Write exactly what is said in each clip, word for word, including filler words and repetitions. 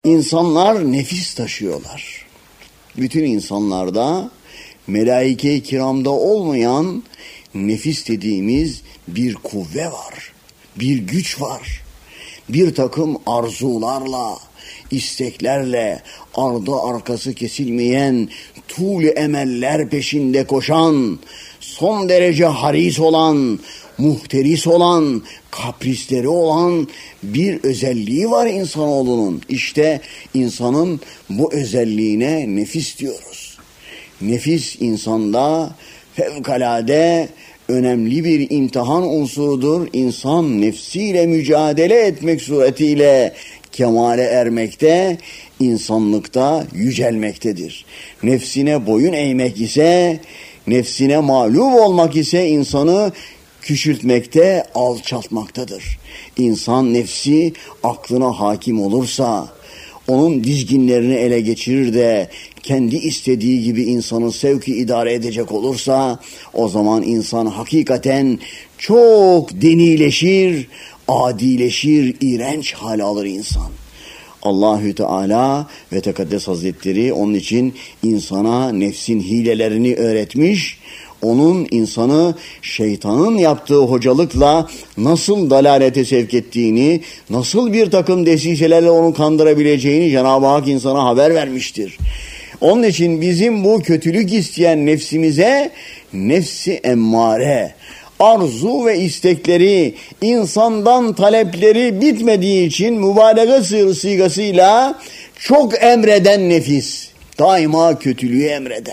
İnsanlar nefis taşıyorlar. Bütün insanlarda melaike-i kiramda olmayan nefis dediğimiz bir kuvve var. Bir güç var. Bir takım arzularla, isteklerle, ardı arkası kesilmeyen, tuğlu emeller peşinde koşan, son derece haris olan, muhteris olan, kaprisleri olan bir özelliği var insanoğlunun. İşte insanın bu özelliğine nefis diyoruz. Nefis insanda fevkalade önemli bir imtihan unsurudur. İnsan nefsiyle mücadele etmek suretiyle kemale ermekte, insanlıkta yücelmektedir. Nefsine boyun eğmek ise, nefsine mağlup olmak ise insanı küçültmekte, alçaltmaktadır. İnsan nefsi aklına hakim olursa, onun dizginlerini ele geçirir de kendi istediği gibi insanı sevki idare edecek olursa, o zaman insan hakikaten çok denileşir, adileşir, iğrenç hal alır insan. Allahü Teala ve Tekaddes Hazretleri onun için insana nefsin hilelerini öğretmiş, onun insanı şeytanın yaptığı hocalıkla nasıl dalalete sevk ettiğini, nasıl bir takım desiselerle onu kandırabileceğini Cenab-ı Hak insana haber vermiştir. Onun için bizim bu kötülük isteyen nefsimize nefsi emmare, arzu ve istekleri, insandan talepleri bitmediği için mübalağa sigasıyla çok emreden nefis, daima kötülüğü emreden.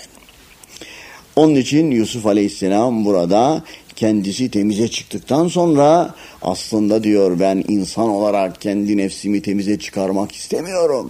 Onun için Yusuf Aleyhisselam burada kendisi temize çıktıktan sonra aslında diyor ben insan olarak kendi nefsimi temize çıkarmak istemiyorum.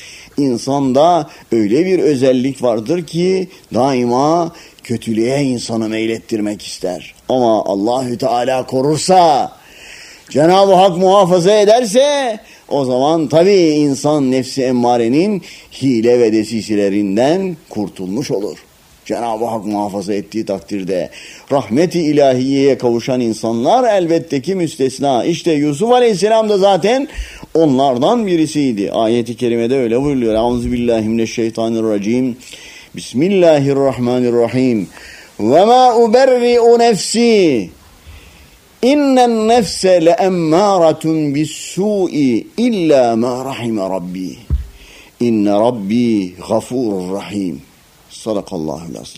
İnsanda öyle bir özellik vardır ki daima kötülüğe insanı meylettirmek ister. Ama Allahü Teala korursa, Cenab-ı Hak muhafaza ederse o zaman tabii insan nefsi emmarenin hile ve desiselerinden kurtulmuş olur. Cenab-ı Hak muhafaza ettiği takdirde rahmet-i ilahiyeye kavuşan insanlar elbette ki müstesna. İşte Yusuf Aleyhisselam da zaten onlardan birisiydi. Ayet-i kerimede öyle buyuruyor. Euzubillahimineşşeytanirracim. Bismillahirrahmanirrahim. Ve ma uberri'u nefsi. İnnen nefse leemmâratun bis-sû'i illa ma rahime rabbi. İnne rabbi gafurur rahim. Sadakallahul azim.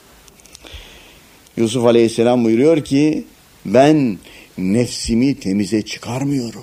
Yusuf Aleyhisselam buyuruyor ki ben nefsimi temize çıkarmıyorum.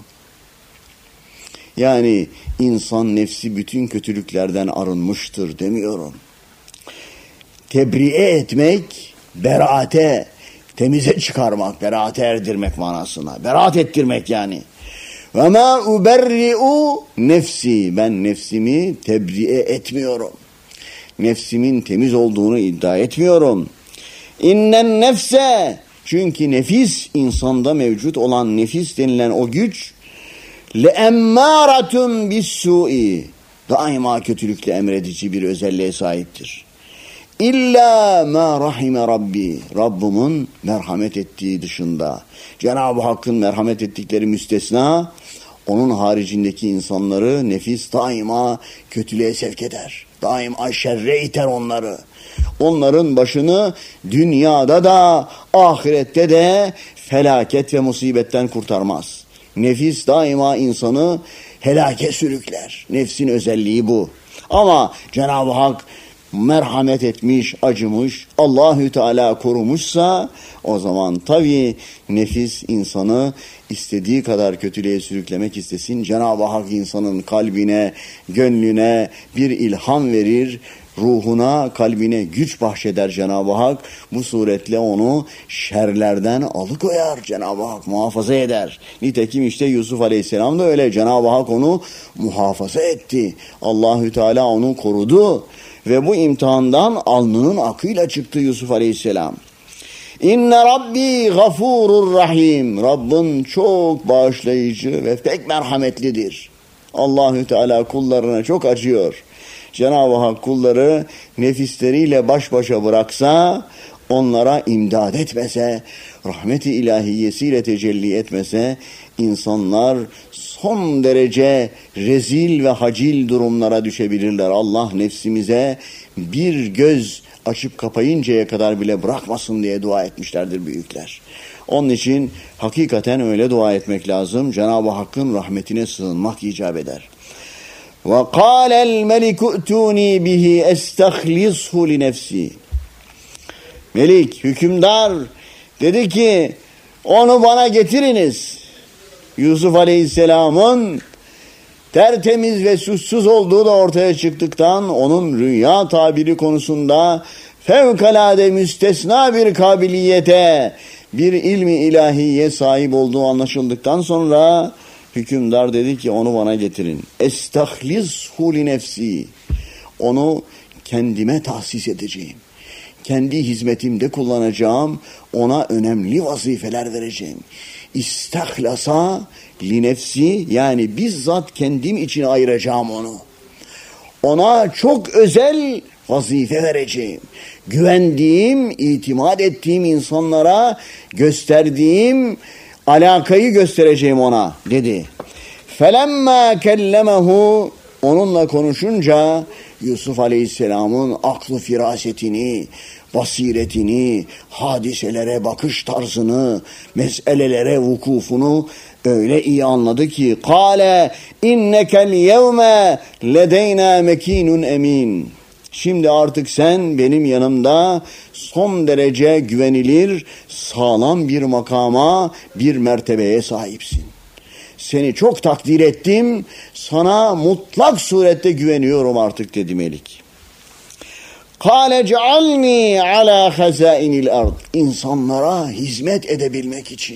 Yani insan nefsi bütün kötülüklerden arınmıştır demiyorum. Tebriye etmek, beraate, temize çıkarmak, beraate erdirmek manasına. Beraat ettirmek yani. Ve ma uberri'u nefsi. Ben nefsimi tebriye etmiyorum. Nefsimin temiz olduğunu iddia etmiyorum. İnnen nefse. Çünkü nefis, insanda mevcut olan nefis denilen o güç leemmâratun bis-sû'i. Daima kötülükle emredici bir özelliğe sahiptir. İlla ma rahime rabbi. Rabbimin merhamet ettiği dışında. Cenab-ı Hakk'ın merhamet ettikleri müstesna, onun haricindeki insanları nefis daima kötülüğe sevk eder. Daima şerre iter onları. Onların başını dünyada da ahirette de felaket ve musibetten kurtarmaz. Nefis daima insanı helake sürükler. Nefsin özelliği bu. Ama Cenab-ı Hak merhamet etmiş, acımış, Allahü Teala korumuşsa o zaman tabii nefis insanı istediği kadar kötülüğe sürüklemek istesin. Cenab-ı Hak insanın kalbine, gönlüne bir ilham verir, ruhuna, kalbine güç bahşeder Cenab-ı Hak. Bu suretle onu şerlerden alıkoyar. Cenab-ı Hak muhafaza eder. Nitekim işte Yusuf Aleyhisselam da öyle. Cenab-ı Hak onu muhafaza etti. Allahü Teala onu korudu. Ve bu imtihandan alnının akıyla çıktı Yusuf Aleyhisselam. İnne Rabbi gafurur rahim. Rabbin çok bağışlayıcı ve pek merhametlidir. Allahü Teala kullarına çok acıyor. Cenab-ı Hak kulları nefisleriyle baş başa bıraksa, onlara imdad etmese, rahmet-i ilahiyesiyle tecelli etmese, insanlar son derece rezil ve hacil durumlara düşebilirler. Allah nefsimize bir göz açıp kapayıncaya kadar bile bırakmasın diye dua etmişlerdir büyükler. Onun için hakikaten öyle dua etmek lazım. Cenab-ı Hakk'ın rahmetine sığınmak icap eder. وَقَالَ الْمَلِكُ اُتُونِي بِهِ اَسْتَخْلِصْهُ لِنَفْسِي. Melik, hükümdar dedi ki onu bana getiriniz. Yusuf Aleyhisselam'ın tertemiz ve suçsuz olduğu da ortaya çıktıktan onun rüya tabiri konusunda fevkalade müstesna bir kabiliyete, bir ilmi ilahiye sahip olduğu anlaşıldıktan sonra hükümdar dedi ki onu bana getirin. Estahlishu li nefsi. Onu kendime tahsis edeceğim. Kendi hizmetimde kullanacağım. Ona önemli vazifeler vereceğim. İstahlasa li nefsi, yani bizzat kendim için ayıracağım onu. Ona çok özel vazife vereceğim. Güvendiğim, itimat ettiğim insanlara gösterdiğim alakayı göstereceğim ona dedi. Felemma kellemehu, onunla konuşunca Yusuf Aleyhisselam'ın aklı firasetini, basiretini, hadiselere bakış tarzını, meselelere vukufunu öyle iyi anladı ki kâle innekel yevme ledeyna mekinun emin. Şimdi artık sen benim yanımda son derece güvenilir, sağlam bir makama, bir mertebeye sahipsin. Seni çok takdir ettim, sana mutlak surette güveniyorum artık dedi Melik. Kâle cealni alâ hazâinil ard. İnsanlara hizmet edebilmek için,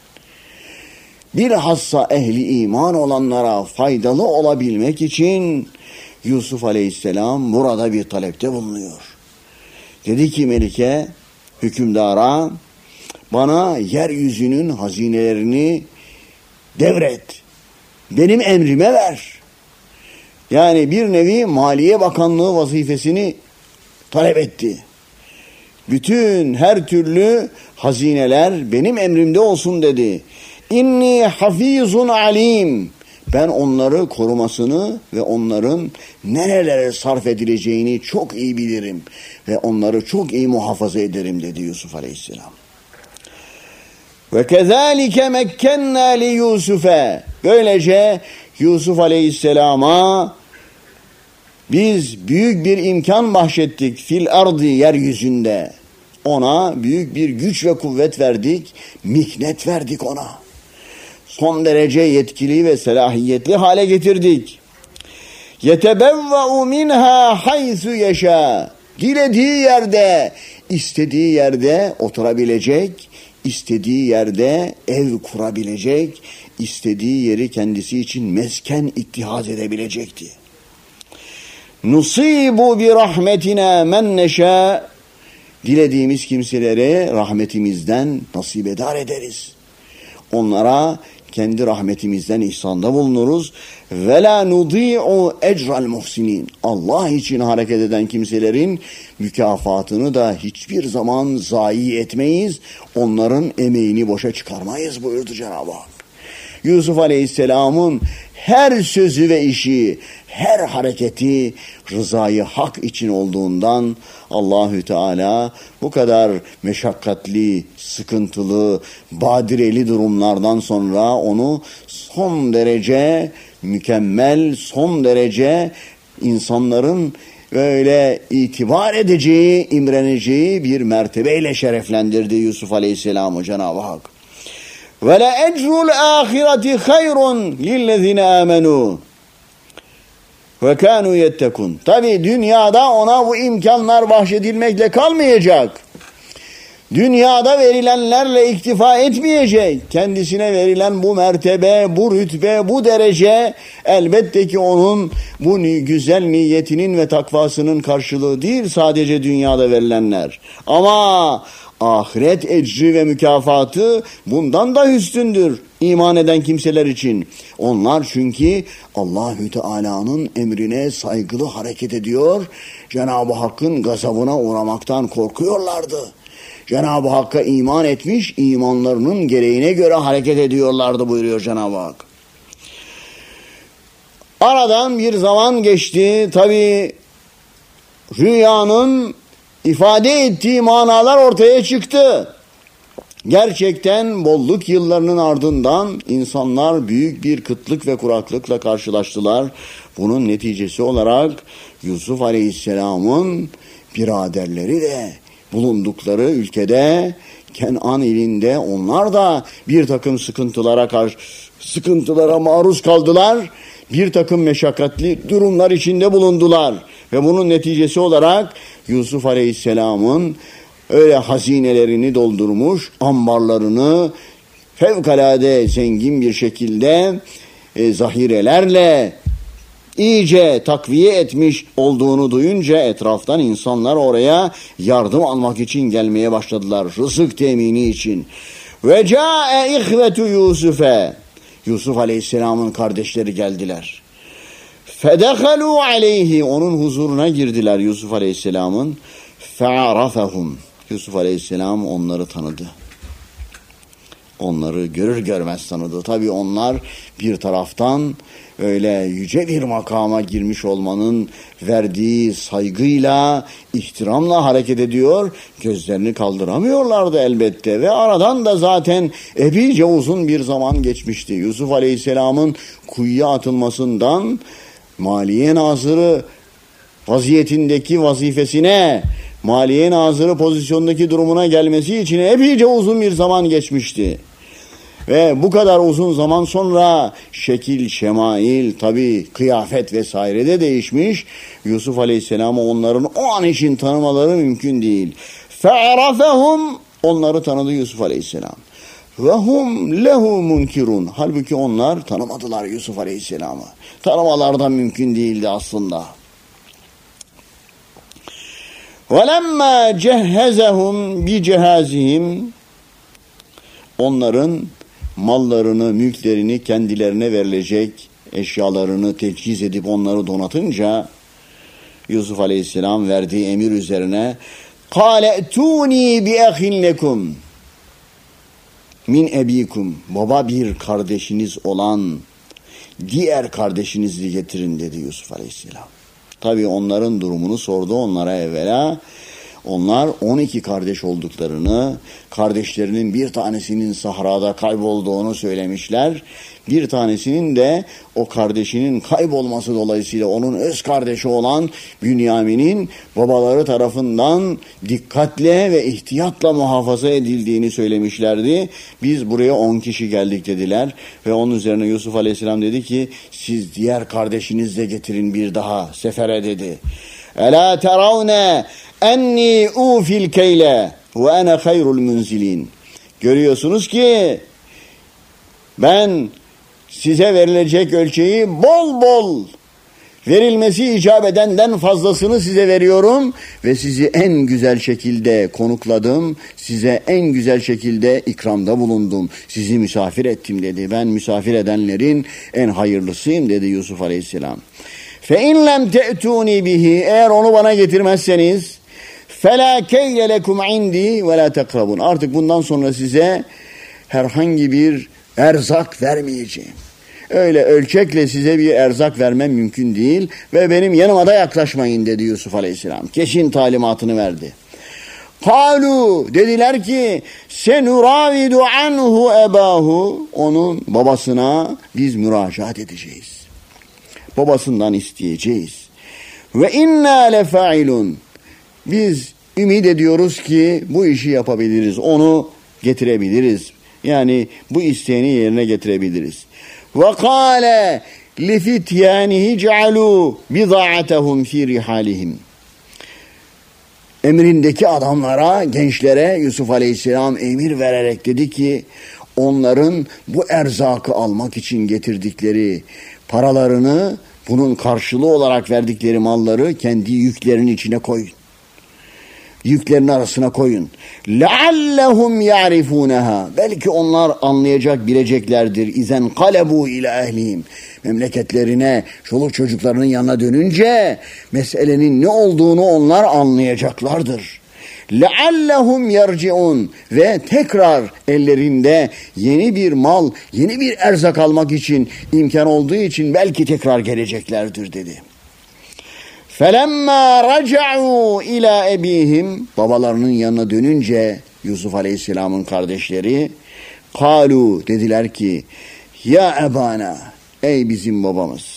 bilhassa ehli iman olanlara faydalı olabilmek için Yusuf Aleyhisselam burada bir talepte bulunuyor. Dedi ki Melik'e, hükümdara, bana yeryüzünün hazinelerini devret. Benim emrime ver. Yani bir nevi Maliye Bakanlığı vazifesini talep etti. Bütün her türlü hazineler benim emrimde olsun dedi. İnni hafizun alim. Ben onları korumasını ve onların nerelere sarf edileceğini çok iyi bilirim. Ve onları çok iyi muhafaza ederim dedi Yusuf Aleyhisselam. Ve kezalike mekkenna li Yusuf'e. Böylece Yusuf Aleyhisselam'a biz büyük bir imkan bahşettik fil ardı, yeryüzünde. Ona büyük bir güç ve kuvvet verdik, miknet verdik ona. Son derece yetkili ve selahiyetli hale getirdik. Yetebevve'u minha haythu yeşâ. Dilediği yerde, istediği yerde oturabilecek, istediği yerde ev kurabilecek, istediği yeri kendisi için mesken ittihaz edebilecekti. Nusibu bi rahmetina men neşâ. Dilediğimiz kimseleri rahmetimizden nasibedar ederiz. Onlara kendi rahmetimizden ihsanda bulunuruz. Ve la nudi'u ecral muhsinin. Allah için hareket eden kimselerin mükafatını da hiçbir zaman zayi etmeyiz. Onların emeğini boşa çıkarmayız buyurdu Cenab-ı Hak. Yusuf Aleyhisselam'ın her sözü ve işi, her hareketi rızayı hak için olduğundan Allahü Teala bu kadar meşakkatli, sıkıntılı, badireli durumlardan sonra onu son derece mükemmel, son derece insanların böyle itibar edeceği, imreneceği bir mertebeyle şereflendirdi Yusuf Aleyhisselam'ı Cenab-ı Hak. Ve la ecrul ahireti hayrun lillezine amenu ve kanu yettekun. Tabi dünyada ona bu imkanlar bahşedilmekle kalmayacak. Dünyada verilenlerle iktifa etmeyecek. Kendisine verilen bu mertebe, bu rütbe, bu derece elbette ki onun bu güzel niyetinin ve takvasının karşılığı değil sadece dünyada verilenler. Ama ahiret ecri ve mükafatı bundan da üstündür iman eden kimseler için. Onlar çünkü Allahü Teala'nın emrine saygılı hareket ediyor. Cenab-ı Hakk'ın gazabına uğramaktan korkuyorlardı. Cenab-ı Hakk'a iman etmiş, imanlarının gereğine göre hareket ediyorlardı buyuruyor Cenab-ı Hak. Aradan bir zaman geçti. Tabi rüyanın ifade ettiği manalar ortaya çıktı. Gerçekten bolluk yıllarının ardından insanlar büyük bir kıtlık ve kuraklıkla karşılaştılar. Bunun neticesi olarak Yusuf Aleyhisselam'ın biraderleri de bulundukları ülkede Kenan ilinde onlar da bir takım sıkıntılara karşı sıkıntılara maruz kaldılar. Bir takım meşakkatli durumlar içinde bulundular. Ve bunun neticesi olarak Yusuf Aleyhisselam'ın öyle hazinelerini doldurmuş, ambarlarını fevkalade zengin bir şekilde e, zahirelerle iyice takviye etmiş olduğunu duyunca etraftan insanlar oraya yardım almak için gelmeye başladılar. Rızık temini için. Ve ca'e ihvetu Yusuf'e. Yusuf Aleyhisselam'ın kardeşleri geldiler. Fedehalu aleyhi. Onun huzuruna girdiler Yusuf Aleyhisselam'ın. Fe'arafehum. Yusuf Aleyhisselam onları tanıdı. Onları görür görmez tanıdı. Tabii onlar bir taraftan öyle yüce bir makama girmiş olmanın verdiği saygıyla, ihtiramla hareket ediyor. Gözlerini kaldıramıyorlardı elbette. Ve aradan da zaten epeyce uzun bir zaman geçmişti. Yusuf Aleyhisselam'ın kuyuya atılmasından Maliye Nazırı vaziyetindeki vazifesine, Maliye Nazırı pozisyondaki durumuna gelmesi için epeyce uzun bir zaman geçmişti. Ve bu kadar uzun zaman sonra şekil, şemail, tabi kıyafet vesaire de değişmiş. Yusuf Aleyhisselam'ı onların o an için tanımaları mümkün değil. Fe'arafehum, onları tanıdı Yusuf Aleyhisselam. Ve hum lehu munkirun. Halbuki onlar tanımadılar Yusuf Aleyhisselam'ı. Tanımalardan mümkün değildi aslında. وَلَمَّا جَهَّزَهُمْ بِجَهَازِهِمْ, onların mallarını, mülklerini kendilerine verilecek eşyalarını tecihiz edip onları donatınca Yusuf Aleyhisselam verdiği emir üzerine قَالَ اَتُونِي بِأَخٍ لَكُمْ min ebikum, baba bir kardeşiniz olan diğer kardeşinizi getirin dedi Yusuf Aleyhisselam. Tabii onların durumunu sordu onlara evvela. Onlar on iki kardeş olduklarını, kardeşlerinin bir tanesinin sahrada kaybolduğunu söylemişler. Bir tanesinin de o kardeşinin kaybolması dolayısıyla onun öz kardeşi olan Bünyamin'in babaları tarafından dikkatle ve ihtiyatla muhafaza edildiğini söylemişlerdi. Biz buraya on kişi geldik dediler ve onun üzerine Yusuf Aleyhisselam dedi ki siz diğer kardeşinizle getirin bir daha sefere dedi. Ela teravne enni ufil keyle ve ene hayrul munzilin. Görüyorsunuz ki ben size verilecek ölçeği bol bol verilmesi icap edenden fazlasını size veriyorum ve sizi en güzel şekilde konukladım, size en güzel şekilde ikramda bulundum, sizi misafir ettim dedi. Ben misafir edenlerin en hayırlısıyım dedi Yusuf Aleyhisselam. فَاِنْ لَمْ تَأْتُونِ bihi, eğer onu bana getirmezseniz فَلَا كَيْلَ لَكُمْ عِنْدِي وَلَا تَقْرَبُونَ, artık bundan sonra size herhangi bir erzak vermeyeceğim. Öyle ölçekle size bir erzak vermem mümkün değil ve benim yanıma da yaklaşmayın dedi Yusuf Aleyhisselam. Kesin talimatını verdi. Kalu, dediler ki senuravidu anhu ebahu, onun babasına biz müracaat edeceğiz. Babasından isteyeceğiz. Ve inna lefailun, biz ümit ediyoruz ki bu işi yapabiliriz, onu getirebiliriz. Yani bu isteğini yerine getirebiliriz. Ve kâle lifityânihi cealû bidâ'atehum fî rihâlihim. Emrindeki adamlara, gençlere Yusuf Aleyhisselam emir vererek dedi ki onların bu erzakı almak için getirdikleri paralarını, bunun karşılığı olarak verdikleri malları kendi yüklerinin içine koyun. Yüklerin arasına koyun. لَعَلَّهُمْ يَعْرِفُونَهَا, belki onlar anlayacak, bileceklerdir. İzen kalebu ila ehlihim, memleketlerine, çoluk çocuklarının yanına dönünce meselenin ne olduğunu onlar anlayacaklardır. leallehum yerciun ve tekrar ellerinde yeni bir mal, yeni bir erzak almak için imkan olduğu için belki tekrar geleceklerdir dedi. Felemma raca'u ila ebihim, babalarının yanına dönünce Yusuf Aleyhisselam'ın kardeşleri, kalu, dediler ki, ya ebana, ey bizim babamız,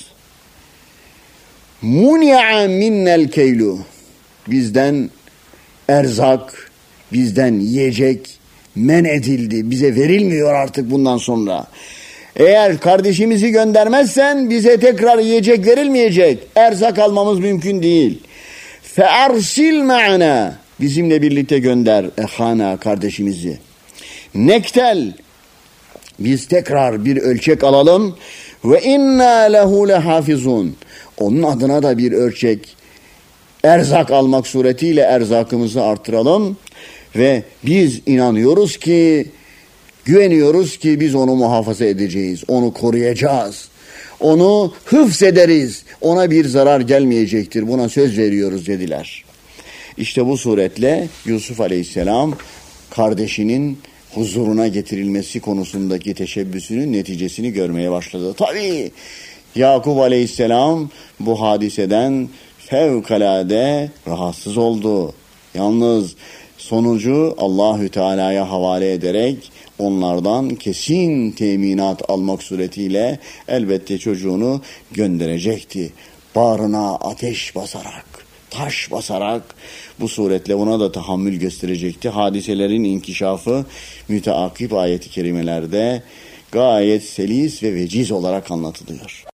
muni'a minnel keylu, bizden erzak, bizden yiyecek men edildi, bize verilmiyor artık bundan sonra. Eğer kardeşimizi göndermezsen bize tekrar yiyecek verilmeyecek, erzak almamız mümkün değil. Fe'arsil ma'ana, bizimle birlikte gönder ehana, kardeşimizi. Nektel, biz tekrar bir ölçek alalım. Ve inna lehu lehafizun, onun adına da bir ölçek, erzak almak suretiyle erzakımızı artıralım. Ve biz inanıyoruz ki, güveniyoruz ki biz onu muhafaza edeceğiz, onu koruyacağız, onu hıfzederiz, ona bir zarar gelmeyecektir, buna söz veriyoruz dediler. İşte bu suretle Yusuf Aleyhisselam kardeşinin huzuruna getirilmesi konusundaki teşebbüsünün neticesini görmeye başladı. Tabii Yakup Aleyhisselam bu hadiseden fevkalade rahatsız oldu. Yalnız sonucu Allahü Teala'ya havale ederek onlardan kesin teminat almak suretiyle elbette çocuğunu gönderecekti. Bağrına ateş basarak, taş basarak bu suretle ona da tahammül gösterecekti. Hadiselerin inkişafı müteakip ayet-i kerimelerde gayet selis ve veciz olarak anlatılıyor.